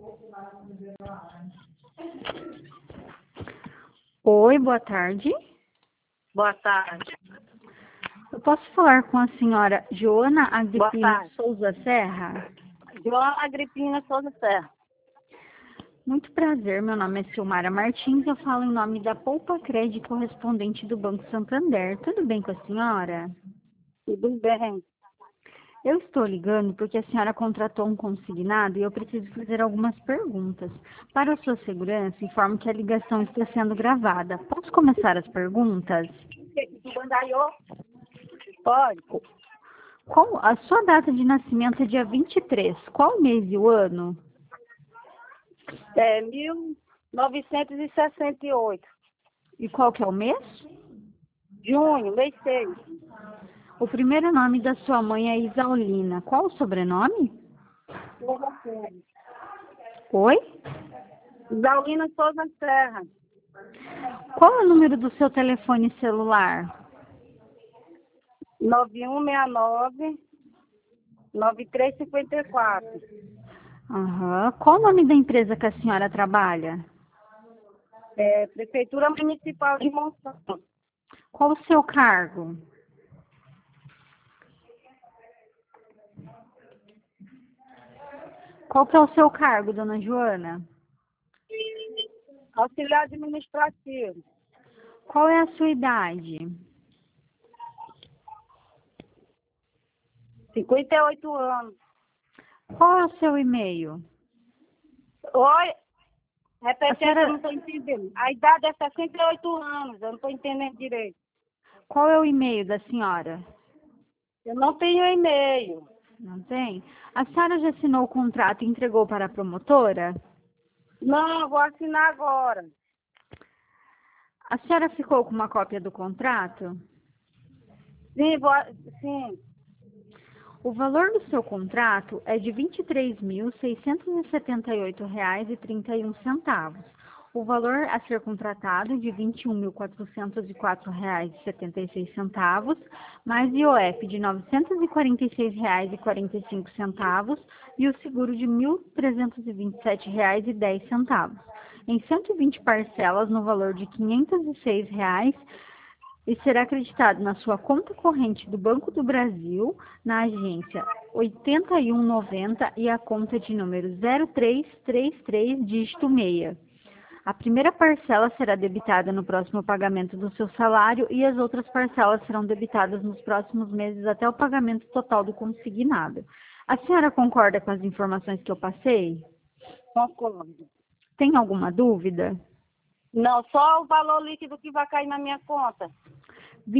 Oi, boa tarde. Boa tarde. Eu posso falar com a senhora Joana Boa Agripina tarde. Souza Serra? Joana Agripina Souza Serra. Muito prazer, meu nome é Silmara Martins, eu falo em nome da Poupa Crédito correspondente do Banco Santander. Tudo bem com a senhora? Tudo bem? Eu estou ligando porque a senhora contratou um consignado e eu preciso fazer algumas perguntas. Para a sua segurança, informo que a ligação está sendo gravada. Posso começar as perguntas? Pode. Qual a sua data de nascimento é dia 23? Qual o mês e o ano? 1968. E qual que é o mês? Junho, mês 6. O primeiro nome da sua mãe é Isaulina. Qual o sobrenome? Souza Serra. Oi? Isaulina Souza Serra. Qual é o número do seu telefone celular? 9169-9354. Aham. Qual o nome da empresa que a senhora trabalha? Prefeitura Municipal de Monsanto. Qual o seu cargo? Qual que é o seu cargo, dona Joana? Auxiliar administrativo. Qual é a sua idade? 58 anos. Qual é o seu e-mail? Oi? Repete A senhora- aí que eu não estou entendendo. A idade é 68 anos, eu não estou entendendo direito. Qual é o e-mail da senhora? Eu não tenho e-mail. Não tem? A senhora já assinou o contrato e entregou para a promotora? Não, eu vou assinar agora. A senhora ficou com uma cópia do contrato? Sim, sim. O valor do seu contrato é de R$ 23.678,31. O valor a ser contratado é de R$ 21.404,76, mais IOF de R$ 946,45 e o seguro de R$ 1.327,10. Em 120 parcelas no valor de R$ 506 e será acreditado na sua conta corrente do Banco do Brasil, na agência 8190 e a conta de número 0333, dígito 6. A primeira parcela será debitada no próximo pagamento do seu salário e as outras parcelas serão debitadas nos próximos meses até o pagamento total do consignado. A senhora concorda com as informações que eu passei? Concordo. Tem alguma dúvida? Não, só o valor líquido que vai cair na minha conta. R$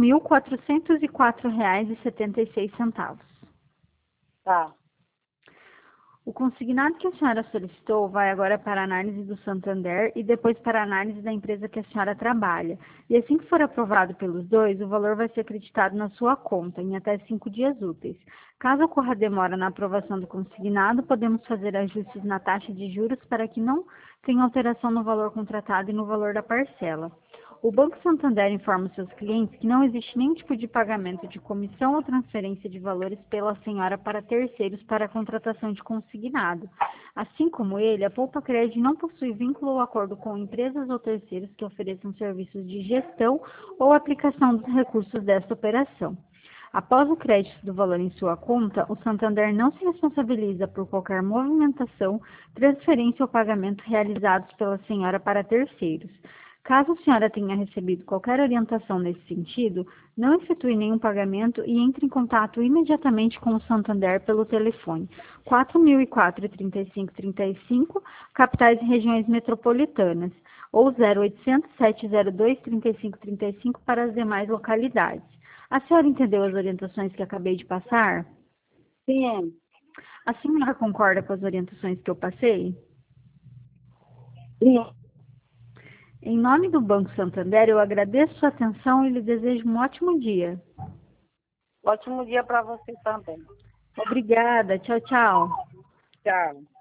21.404,76. Tá. O consignado que a senhora solicitou vai agora para a análise do Santander e depois para a análise da empresa que a senhora trabalha. E assim que for aprovado pelos dois, o valor vai ser acreditado na sua conta em até 5 dias úteis. Caso ocorra demora na aprovação do consignado, podemos fazer ajustes na taxa de juros para que não tenha alteração no valor contratado e no valor da parcela. O Banco Santander informa seus clientes que não existe nenhum tipo de pagamento de comissão ou transferência de valores pela senhora para terceiros para a contratação de consignado. Assim como ele, a Poupa Crédito não possui vínculo ou acordo com empresas ou terceiros que ofereçam serviços de gestão ou aplicação dos recursos desta operação. Após o crédito do valor em sua conta, o Santander não se responsabiliza por qualquer movimentação, transferência ou pagamento realizados pela senhora para terceiros. Caso a senhora tenha recebido qualquer orientação nesse sentido, não efetue nenhum pagamento e entre em contato imediatamente com o Santander pelo telefone 4004-3535, capitais e regiões metropolitanas, ou 0800-702-3535 para as demais localidades. A senhora entendeu as orientações que acabei de passar? Sim. A senhora concorda com as orientações que eu passei? Sim. Em nome do Banco Santander, eu agradeço sua atenção e lhe desejo um ótimo dia. Ótimo dia para você também. Obrigada. Tchau, tchau. Tchau.